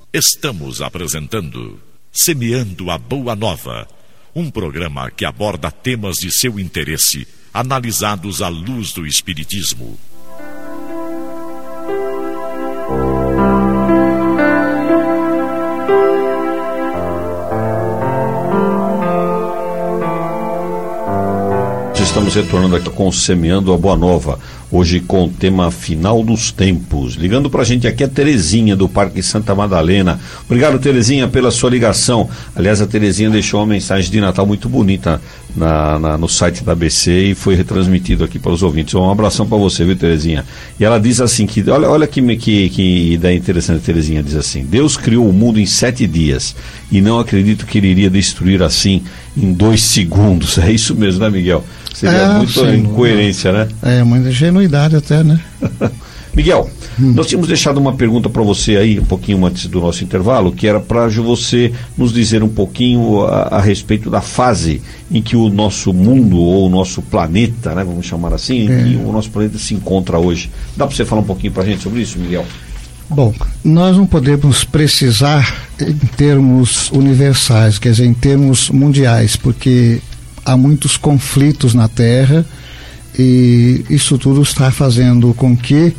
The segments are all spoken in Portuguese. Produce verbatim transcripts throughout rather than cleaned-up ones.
Estamos apresentando Semeando a Boa Nova, um programa que aborda temas de seu interesse, analisados à luz do Espiritismo. Estamos retornando aqui com Semeando a Boa Nova, hoje com o tema Final dos Tempos. Ligando pra gente aqui a Terezinha, do Parque Santa Madalena. Obrigado, Terezinha, pela sua ligação. Aliás, a Terezinha deixou uma mensagem de Natal muito bonita na, na, no site da A B C e foi retransmitido aqui para os ouvintes. Um abração para você, viu, Terezinha? E ela diz assim, que olha, olha que, que, que ideia interessante, Terezinha diz assim: Deus criou o mundo em sete dias e não acredito que ele iria destruir assim em dois segundos. É isso mesmo, né, Miguel? Seria é, muita incoerência, né? É, muita ingenuidade até, né? Miguel, hum. nós tínhamos deixado uma pergunta para você aí, um pouquinho antes do nosso intervalo, que era para você nos dizer um pouquinho a, a respeito da fase em que o nosso mundo, ou o nosso planeta, né, vamos chamar assim, é. em que o nosso planeta se encontra hoje. Dá para você falar um pouquinho para a gente sobre isso, Miguel? Bom, nós não podemos precisar em termos universais, quer dizer, em termos mundiais, porque há muitos conflitos na Terra e isso tudo está fazendo com que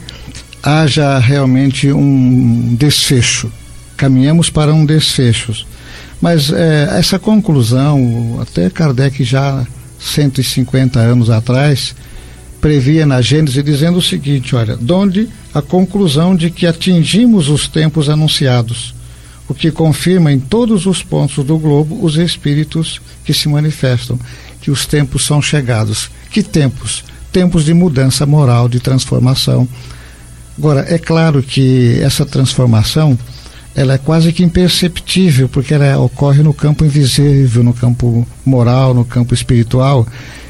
haja realmente um desfecho. Caminhamos para um desfecho. Mas é, essa conclusão, até Kardec já cento e cinquenta anos atrás, previa na Gênese dizendo o seguinte, olha, donde a conclusão de que atingimos os tempos anunciados, o que confirma em todos os pontos do globo os espíritos que se manifestam, que os tempos são chegados. Que tempos? Tempos de mudança moral, de transformação. Agora, é claro que essa transformação, ela é quase que imperceptível, porque ela ocorre no campo invisível, no campo moral, no campo espiritual.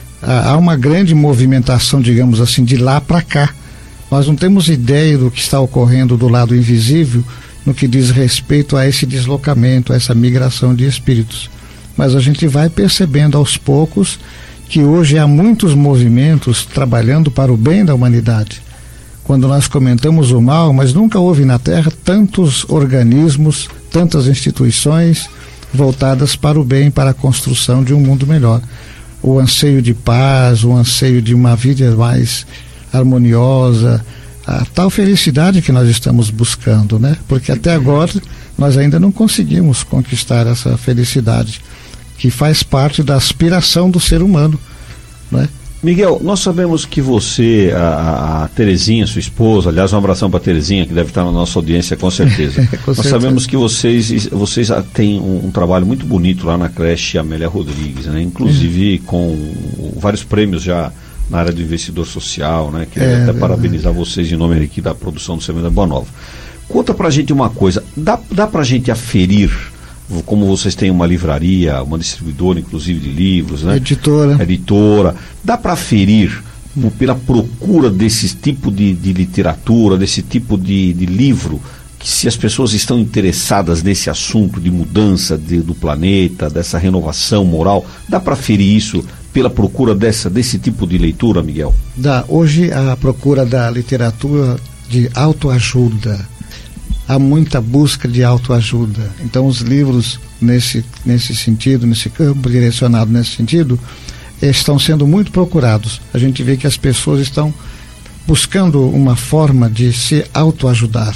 Há uma grande movimentação, digamos assim, de lá para cá. Nós não temos ideia do que está ocorrendo do lado invisível, no que diz respeito a esse deslocamento, a essa migração de espíritos. Mas a gente vai percebendo aos poucos que hoje há muitos movimentos trabalhando para o bem da humanidade. Quando nós comentamos o mal, mas nunca houve na Terra tantos organismos, tantas instituições voltadas para o bem, para a construção de um mundo melhor. O anseio de paz, o anseio de uma vida mais harmoniosa, a tal felicidade que nós estamos buscando, né? Porque até agora nós ainda não conseguimos conquistar essa felicidade que faz parte da aspiração do ser humano, né? Miguel, nós sabemos que você, a, a Terezinha, sua esposa, aliás, um abração para a Terezinha, que deve estar na nossa audiência com certeza. com nós certeza. Sabemos que vocês, vocês têm um, um trabalho muito bonito lá na creche Amélia Rodrigues, né? Inclusive é. com vários prêmios já na área do investidor social, né? Queria é, até é, parabenizar é. vocês em nome aqui da produção do Semeando a Boa Nova. Conta pra gente uma coisa, dá, dá pra gente aferir, como vocês têm uma livraria, uma distribuidora inclusive de livros, né? Editora. Editora. Dá para aferir, hum. pela procura desse tipo de, de literatura, desse tipo de, de livro, que se as pessoas estão interessadas nesse assunto de mudança de, do planeta, dessa renovação moral, dá para aferir isso pela procura dessa, desse tipo de leitura, Miguel? Dá. Hoje a procura da literatura de autoajuda, há muita busca de autoajuda. Então os livros nesse, nesse sentido, nesse campo direcionado nesse sentido, estão sendo muito procurados. A gente vê que as pessoas estão buscando uma forma de se autoajudar,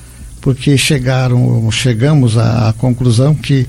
porque chegaram, chegamos à, à conclusão que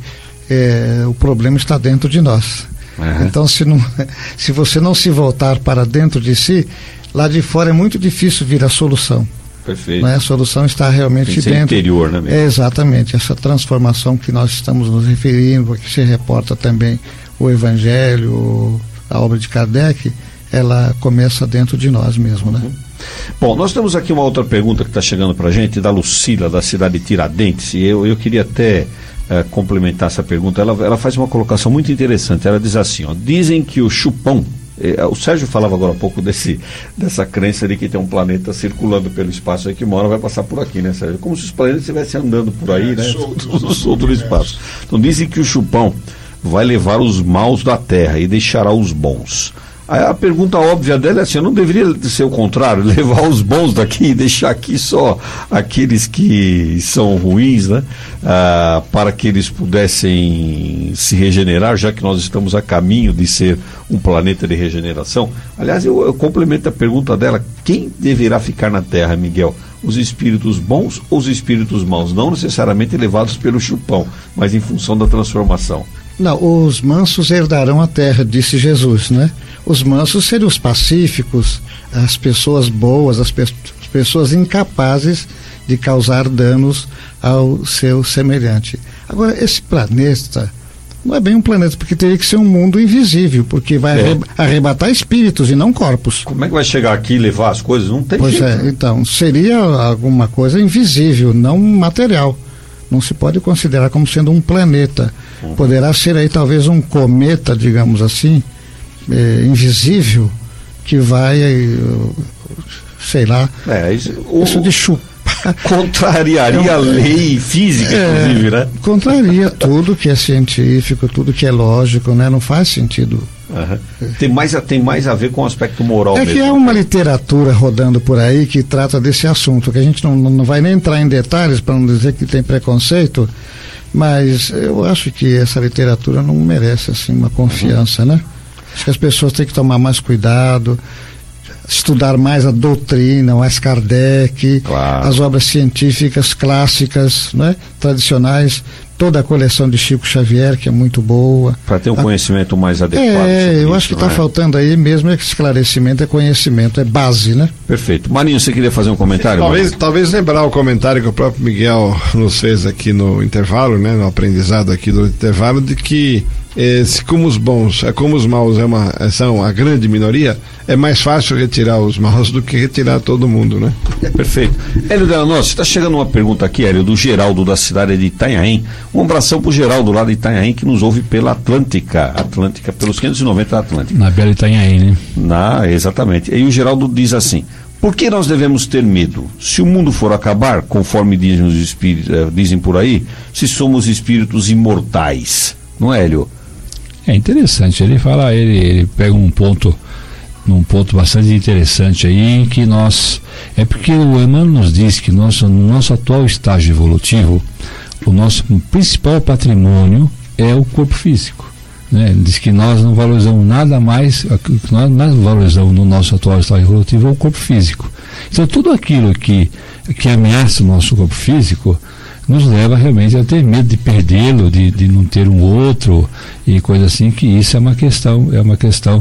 é, o problema está dentro de nós. Uhum. Então se, não, se você não se voltar para dentro de si, lá de fora é muito difícil vir a solução. Perfeito. Né? A solução está realmente Tem que dentro. Ser interior, né, é, exatamente, essa transformação que nós estamos nos referindo, que se reporta também o Evangelho, a obra de Kardec, ela começa dentro de nós mesmo, né? Uhum. Bom, nós temos aqui uma outra pergunta que está chegando para a gente, da Lucila, da cidade de Tiradentes, e eu, eu queria até uh, complementar essa pergunta. Ela, ela faz uma colocação muito interessante. Ela diz assim, ó, dizem que o chupão, eh, o Sérgio falava agora há pouco desse, dessa crença de que tem um planeta circulando pelo espaço aí, que uma hora vai passar por aqui, né, Sérgio? Como se os planetas estivessem andando por aí, é, né? Solto, solto no espaço. Então dizem que o chupão vai levar os maus da Terra e deixará os bons. Aí a pergunta óbvia dela é assim, não deveria ser o contrário, levar os bons daqui e deixar aqui só aqueles que são ruins, né? Ah, para que eles pudessem se regenerar, já que nós estamos a caminho de ser um planeta de regeneração. Aliás, eu, eu complemento a pergunta dela, quem deverá ficar na Terra, Miguel? Os espíritos bons ou os espíritos maus? Não necessariamente levados pelo chupão, mas em função da transformação. Não, os mansos herdarão a terra, disse Jesus, né? Os mansos seriam os pacíficos, as pessoas boas, as, pe as pessoas incapazes de causar danos ao seu semelhante. Agora, esse planeta não é bem um planeta, porque teria que ser um mundo invisível, porque vai é. arrebatar espíritos e não corpos. Como é que vai chegar aqui e levar as coisas? Não tem pois jeito. Pois é, então, seria alguma coisa invisível, não material. Não se pode considerar como sendo um planeta. Uhum. Poderá ser aí talvez um cometa, digamos assim, é, invisível, que vai, sei lá, é, isso, o, isso de chupar. Contrariaria é, a lei física, é, inclusive, né? Contraria tudo que é científico, tudo que é lógico, né? Não faz sentido. Uhum. Tem, mais, tem mais a ver com o aspecto moral é mesmo. É que há uma literatura rodando por aí que trata desse assunto, que a gente não, não vai nem entrar em detalhes para não dizer que tem preconceito, mas eu acho que essa literatura não merece assim uma confiança, uhum. né? Acho que as pessoas têm que tomar mais cuidado, estudar mais a doutrina, o Allan Kardec, claro. As obras científicas clássicas, né? Tradicionais, toda a coleção de Chico Xavier, que é muito boa. Para ter um a... conhecimento mais adequado. É, eu isso, acho que está é? faltando aí mesmo é que esclarecimento, é conhecimento, é base, né? Perfeito. Marinho, você queria fazer um comentário? Talvez, talvez lembrar o comentário que o próprio Miguel nos fez aqui no intervalo, né? No aprendizado aqui do intervalo, de que eh, se como os bons, é como os maus é uma, são a grande minoria, é mais fácil retirar os maus do que retirar todo mundo, né? É, perfeito. Hélio Delanoso, está chegando uma pergunta aqui, Hélio, do Geraldo, da cidade de Itanhaém. Um abração pro Geraldo lá de Itanhaém, que nos ouve pela Atlântica, Atlântica, pelos quinhentos e noventa da Atlântica. Na Bela Itanhaém, né? Na, exatamente. E o Geraldo diz assim, por que nós devemos ter medo? Se o mundo for acabar, conforme dizem os espíritos, eh, dizem por aí, se somos espíritos imortais, não é, Hélio? É interessante, ele fala, ele, ele pega um ponto, um ponto bastante interessante aí, que nós, é porque o Emmanuel nos diz que nosso, no nosso atual estágio evolutivo, o nosso principal patrimônio é o corpo físico, né? Ele diz que nós não valorizamos nada mais, o que nós mais valorizamos no nosso atual estágio evolutivo é o corpo físico. Então tudo aquilo que, que ameaça o nosso corpo físico nos leva realmente a ter medo de perdê-lo, de, de não ter um outro e coisa assim, que isso é uma questão, é uma questão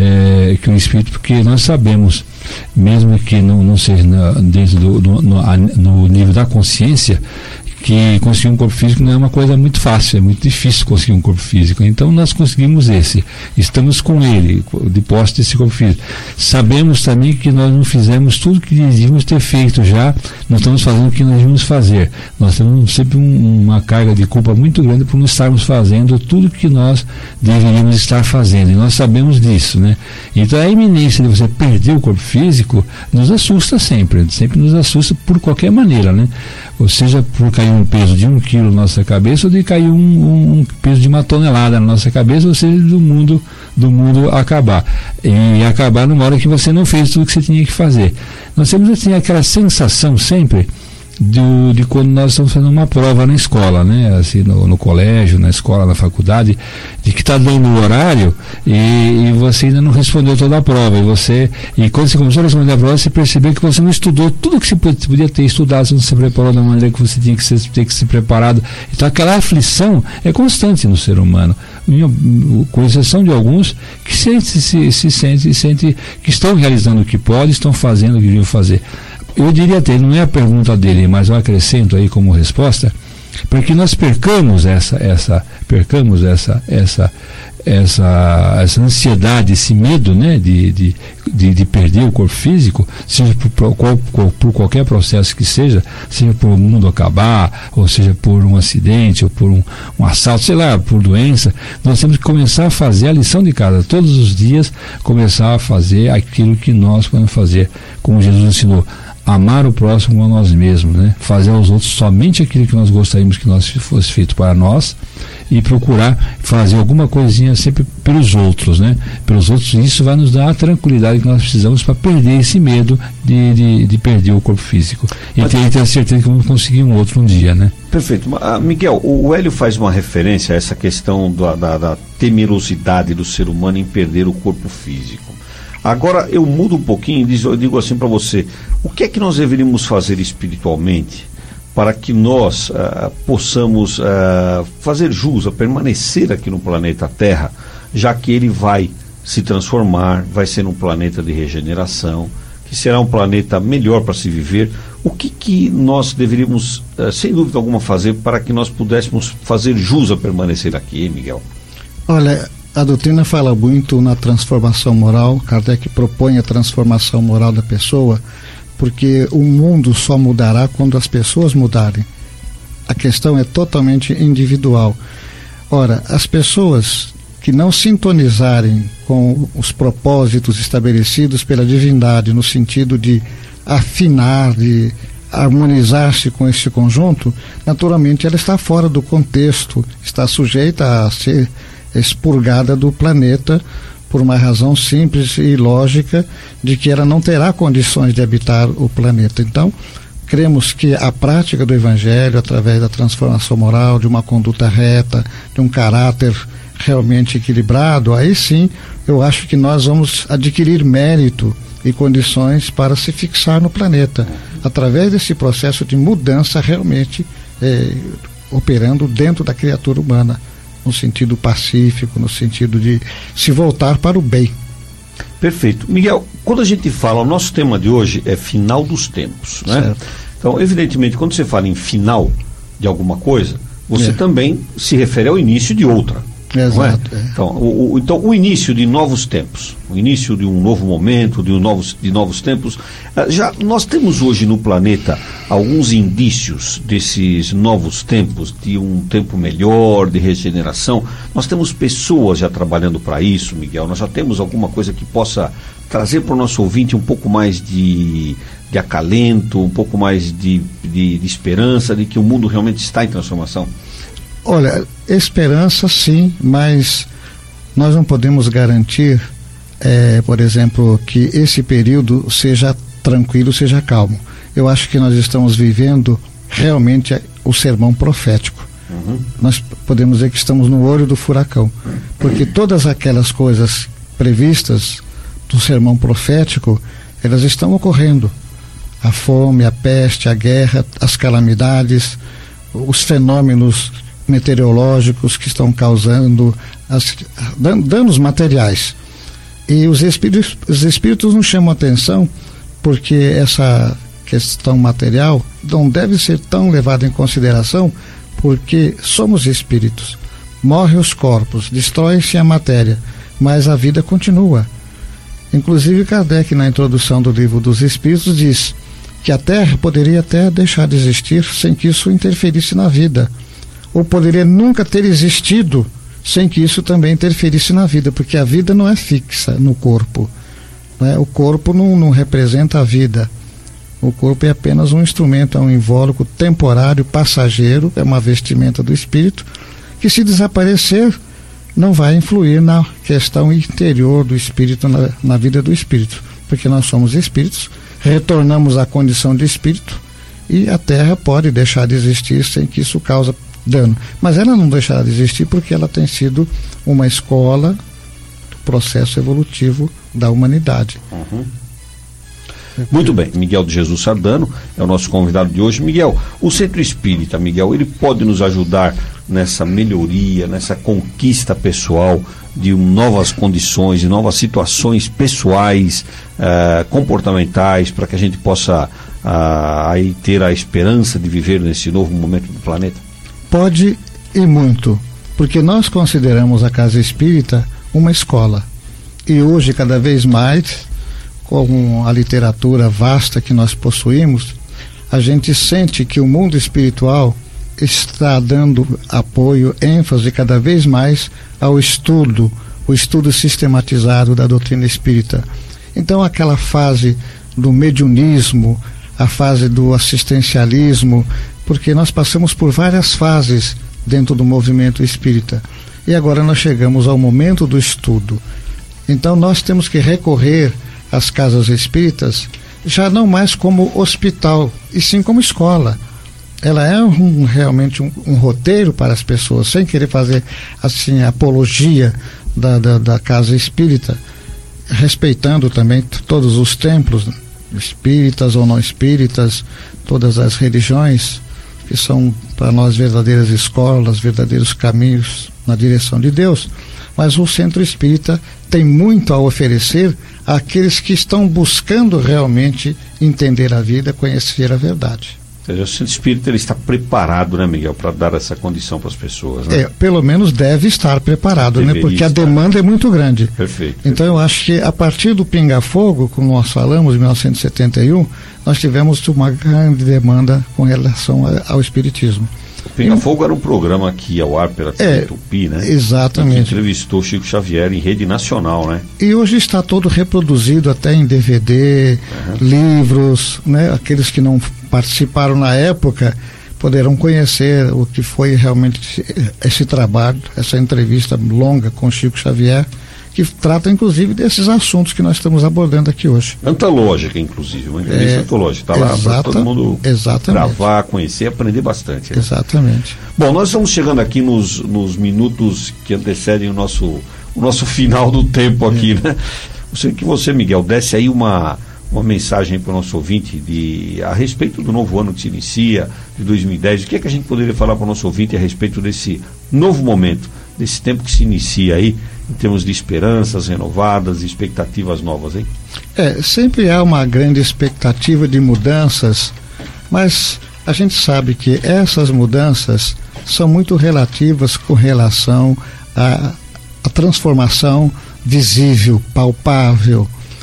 é, que o espírito, porque nós sabemos, mesmo que não, não seja na, dentro do no, no, a, no nível da consciência, que conseguir um corpo físico não é uma coisa muito fácil, é muito difícil conseguir um corpo físico. Então nós conseguimos esse, estamos com ele, de posse desse corpo físico. Sabemos também que nós não fizemos tudo que devíamos ter feito já, não estamos fazendo o que nós devíamos fazer. Nós temos sempre um, uma carga de culpa muito grande por não estarmos fazendo tudo que nós deveríamos estar fazendo, e nós sabemos disso, né? Então a iminência de você perder o corpo físico nos assusta sempre, sempre nos assusta por qualquer maneira, né? Ou seja, por cair um peso de um quilo na nossa cabeça, ou de cair um, um, um peso de uma tonelada na nossa cabeça, ou seja, do mundo, do mundo acabar. E acabar numa hora que você não fez tudo que você tinha que fazer. Nós temos assim, aquela sensação sempre Do, de quando nós estamos fazendo uma prova na escola, né? Assim, no, no colégio, na escola, na faculdade, de que está dando o horário e, e você ainda não respondeu toda a prova. E, você, e quando você começou a responder a prova, você percebeu que você não estudou tudo que você podia ter estudado, você não se preparou da maneira que você tinha que ser, ter que ser preparado. Então aquela aflição é constante no ser humano, com exceção de alguns que se, se, se sente, sente que estão realizando o que podem, estão fazendo o que deviam fazer. Eu diria até, não é a pergunta dele, mas eu acrescento aí como resposta, para que nós percamos essa, essa, percamos essa, essa, essa, essa ansiedade, esse medo, né, de, de, de, de perder o corpo físico, seja por, por, por qualquer processo que seja, seja por o mundo acabar, ou seja por um acidente, ou por um, um assalto, sei lá, por doença. Nós temos que começar a fazer a lição de casa, todos os dias, começar a fazer aquilo que nós podemos fazer, como Jesus ensinou. amar o próximo como a nós mesmos, né? Fazer aos outros somente aquilo que nós gostaríamos que nós fosse feito para nós e procurar fazer alguma coisinha sempre pelos outros, né? Pelos outros, isso vai nos dar a tranquilidade que nós precisamos para perder esse medo de, de, de perder o corpo físico e Mas... ter, ter a certeza que vamos conseguir um outro um dia, né? Perfeito. Uh, Miguel, o Hélio faz uma referência a essa questão da, da, da temerosidade do ser humano em perder o corpo físico. Agora eu mudo um pouquinho e eu digo assim para você, o que é que nós deveríamos fazer espiritualmente para que nós uh, possamos uh, fazer jus a permanecer aqui no planeta Terra, já que ele vai se transformar, vai ser um planeta de regeneração, que será um planeta melhor para se viver. O que que nós deveríamos, uh, sem dúvida alguma, fazer para que nós pudéssemos fazer jus a permanecer aqui, hein, Miguel? Olha, a doutrina fala muito na transformação moral. Kardec propõe a transformação moral da pessoa, porque o mundo só mudará quando as pessoas mudarem. A questão é totalmente individual. Ora, as pessoas que não sintonizarem com os propósitos estabelecidos pela divindade, no sentido de afinar, de harmonizar-se com esse conjunto, naturalmente ela está fora do contexto, está sujeita a ser expurgada do planeta por uma razão simples e lógica de que ela não terá condições de habitar o planeta. Então, cremos que a prática do Evangelho, através da transformação moral, de uma conduta reta, de um caráter realmente equilibrado, aí sim eu acho que nós vamos adquirir mérito e condições para se fixar no planeta, através desse processo de mudança realmente eh, operando dentro da criatura humana, no sentido pacífico, no sentido de se voltar para o bem. Perfeito. Miguel, quando a gente fala, o nosso tema de hoje é final dos tempos, né? Certo. Então, evidentemente, quando você fala em final de alguma coisa, você é. também se refere ao início de outra. Exato. É? Então, o, o, então, o início de novos tempos, o início de um novo momento, de, um novos, de novos tempos. Já nós temos hoje no planeta alguns indícios desses novos tempos, de um tempo melhor, de regeneração. Nós temos pessoas já trabalhando para isso, Miguel. Nós já temos alguma coisa que possa trazer para o nosso ouvinte um pouco mais de, de acalento, um pouco mais de, de, de esperança, de que o mundo realmente está em transformação? Olha, esperança sim, mas nós não podemos garantir, é, por exemplo, que esse período seja tranquilo, seja calmo. Eu acho que nós estamos vivendo realmente o sermão profético. Uhum. Nós podemos dizer que estamos no olho do furacão, porque todas aquelas coisas previstas do sermão profético, elas estão ocorrendo. A fome, a peste, a guerra, as calamidades, os fenômenos meteorológicos que estão causando as, dan, danos materiais. E os espíritos, os espíritos nos chamam a atenção porque essa questão material não deve ser tão levada em consideração, porque somos espíritos. Morrem os corpos, destrói-se a matéria, mas a vida continua. Inclusive Kardec, na introdução do Livro dos Espíritos, diz que a Terra poderia até deixar de existir sem que isso interferisse na vida, ou poderia nunca ter existido sem que isso também interferisse na vida, porque a vida não é fixa no corpo, né? O corpo não, não representa a vida. O corpo é apenas um instrumento, é um invólucro temporário, passageiro, é uma vestimenta do espírito, que se desaparecer não vai influir na questão interior do espírito, na, na vida do espírito, porque nós somos espíritos, retornamos à condição de espírito e a Terra pode deixar de existir sem que isso cause dano, mas ela não deixará de existir porque ela tem sido uma escola do processo evolutivo da humanidade. Uhum. Muito bem, Miguel de Jesus Sardano é o nosso convidado de hoje. Miguel, o Centro Espírita, Miguel, ele pode nos ajudar nessa melhoria, nessa conquista pessoal de um, novas condições, de novas situações pessoais, uh, comportamentais, para que a gente possa uh, aí ter a esperança de viver nesse novo momento do planeta? Pode e muito, porque nós consideramos a Casa Espírita uma escola. E hoje, cada vez mais, com a literatura vasta que nós possuímos, a gente sente que o mundo espiritual está dando apoio, ênfase cada vez mais ao estudo, o estudo sistematizado da doutrina espírita. Então, aquela fase do mediunismo, a fase do assistencialismo, porque nós passamos por várias fases dentro do movimento espírita. E agora nós chegamos ao momento do estudo. Então nós temos que recorrer às casas espíritas já não mais como hospital, e sim como escola. Ela é um, realmente um, um roteiro para as pessoas, sem querer fazer assim apologia da, da, da casa espírita, respeitando também todos os templos, espíritas ou não espíritas, todas as religiões, que são para nós verdadeiras escolas, verdadeiros caminhos na direção de Deus. Mas o centro espírita tem muito a oferecer àqueles que estão buscando realmente entender a vida, conhecer a verdade. O centro espírita ele está preparado, né, Miguel, para dar essa condição para as pessoas, né? É, pelo menos deve estar preparado, né? Porque estar. A demanda é muito grande. Perfeito. Então perfeito. Eu acho que a partir do Pinga Fogo, como nós falamos, em mil novecentos e setenta e um, nós tivemos uma grande demanda com relação a, ao espiritismo. O Pinga Fogo era um programa que ia ao ar pela T V é, Tupi, né? Exatamente. E que entrevistou Chico Xavier em rede nacional, né? E hoje está todo reproduzido até em D V D, uhum. livros, né? Aqueles que não participaram na época poderão conhecer o que foi realmente esse trabalho, essa entrevista longa com Chico Xavier, que trata inclusive desses assuntos que nós estamos abordando aqui hoje. Antológica, inclusive, uma entrevista é, antológica. Está lá para todo mundo exatamente. gravar, conhecer, aprender bastante. Né? Exatamente. Bom, nós estamos chegando aqui nos, nos minutos que antecedem o nosso, o nosso final do tempo aqui, é. né? Gostaria que você, Miguel, desse aí uma, uma mensagem para o nosso ouvinte de, a respeito do novo ano que se inicia, de dois mil e dez. O que é que a gente poderia falar para o nosso ouvinte a respeito desse novo momento, desse tempo que se inicia aí, em termos de esperanças renovadas, expectativas novas, hein? É, sempre há uma grande expectativa de mudanças, mas a gente sabe que essas mudanças são muito relativas com relação à, à transformação visível, palpável,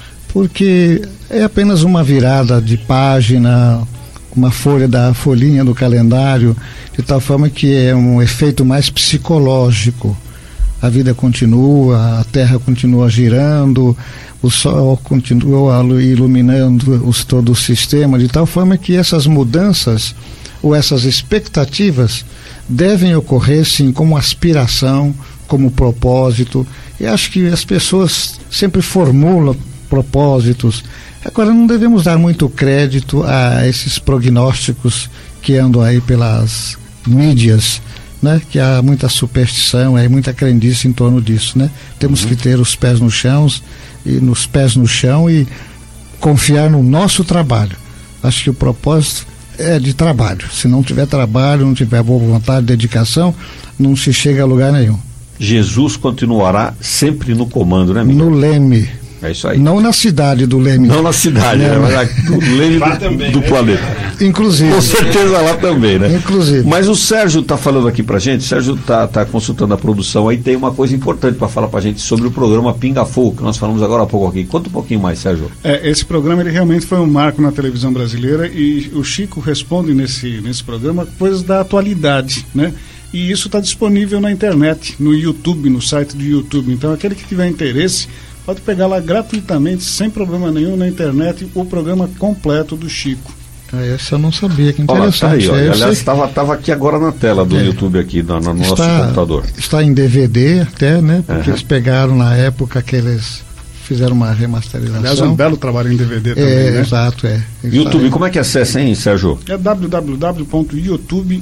porque é apenas uma virada de página, uma folha da folhinha do calendário, de tal forma que é um efeito mais psicológico. A vida continua, a terra continua girando, o sol continua iluminando os, todo o sistema, de tal forma que essas mudanças ou essas expectativas devem ocorrer sim como aspiração, como propósito. E acho que as pessoas sempre formulam propósitos. Agora, não devemos dar muito crédito a esses prognósticos que andam aí pelas mídias, né? Que há muita superstição, aí muita crendice em torno disso, né? Temos uhum. que ter os pés no chão e nos pés no chão e confiar no nosso trabalho. Acho que o propósito é de trabalho. Se não tiver trabalho, não tiver boa vontade, dedicação, não se chega a lugar nenhum. Jesus continuará sempre no comando, né, Miguel? No leme. É isso aí. Não na cidade do Leme. Não na cidade, né? Mas do Leme do, também, do né? planeta. Inclusive. Com certeza lá também, né? Inclusive. Mas o Sérgio está falando aqui pra gente, o Sérgio está tá consultando a produção aí, tem uma coisa importante para falar pra gente sobre o programa Pinga Fogo, que nós falamos agora há pouco aqui. Conta um pouquinho mais, Sérgio. É, esse programa ele realmente foi um marco na televisão brasileira e o Chico responde nesse, nesse programa coisas da atualidade, né? E isso está disponível na internet, no YouTube, no site do YouTube. Então aquele que tiver interesse pode pegar lá gratuitamente, sem problema nenhum, na internet, o programa completo do Chico. Ah, esse eu não sabia, que interessante. Olha, tá aí, olha, aliás, estava aqui agora na tela do é. YouTube aqui, no, no nosso está, computador. Está em D V D até, né? Porque uhum. eles pegaram na época aqueles... fizeram uma remasterização. Aliás, é um belo trabalho em D V D também, é, né? Exato, é. YouTube, como é que acessa, hein, Sérgio? É w w w ponto youtube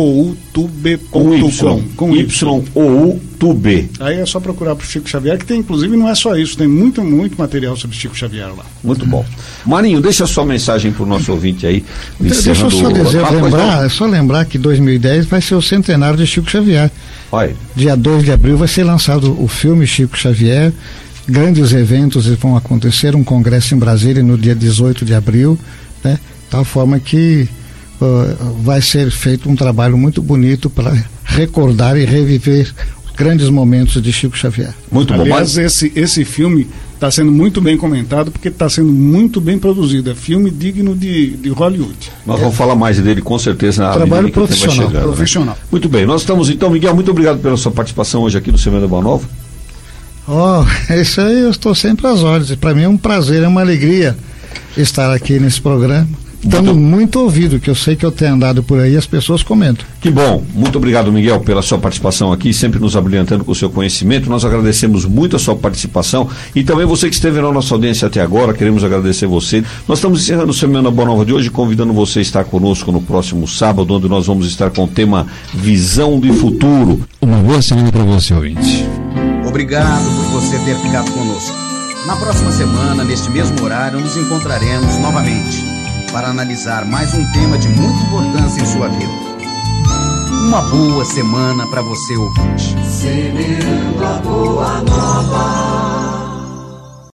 ponto com com Y O U T U B. Aí é só procurar para o Chico Xavier, que tem, inclusive, não é só isso, tem muito, muito material sobre Chico Xavier lá. Muito bom. Marinho, deixa a sua mensagem para o nosso ouvinte aí. Deixa eu só dizer, ah, lembrar, é só lembrar que dois mil e dez vai ser o centenário de Chico Xavier. Olha. Dia dois de abril vai ser lançado o filme Chico Xavier. Grandes eventos vão acontecer, um congresso em Brasília no dia dezoito de abril, né? Tal forma que uh, vai ser feito um trabalho muito bonito para recordar e reviver grandes momentos de Chico Xavier. Muito bom. Aliás, esse, esse filme está sendo muito bem comentado porque está sendo muito bem produzido. É filme digno de, de Hollywood. Nós é. vamos falar mais dele com certeza. Trabalho profissional. Chegando, profissional. Né? Muito bem, nós estamos então, Miguel, muito obrigado pela sua participação hoje aqui no Semana Boa Nova. Oh, isso aí eu estou sempre às ordens. Para mim é um prazer, é uma alegria estar aqui nesse programa, dando muito... muito ouvido, que eu sei que eu tenho andado por aí, as pessoas comentam. Que bom, muito obrigado, Miguel, pela sua participação aqui, sempre nos abrilhantando com o seu conhecimento. Nós agradecemos muito a sua participação e também você que esteve na nossa audiência até agora, queremos agradecer você. Nós estamos encerrando o Semana Boa Nova de hoje, convidando você a estar conosco no próximo sábado, onde nós vamos estar com o tema Visão do Futuro. Uma boa semana para você, ouvinte. Obrigado por você ter ficado conosco. Na próxima semana, neste mesmo horário, nos encontraremos novamente para analisar mais um tema de muita importância em sua vida. Uma boa semana para você, ouvinte. Semeando a boa nova.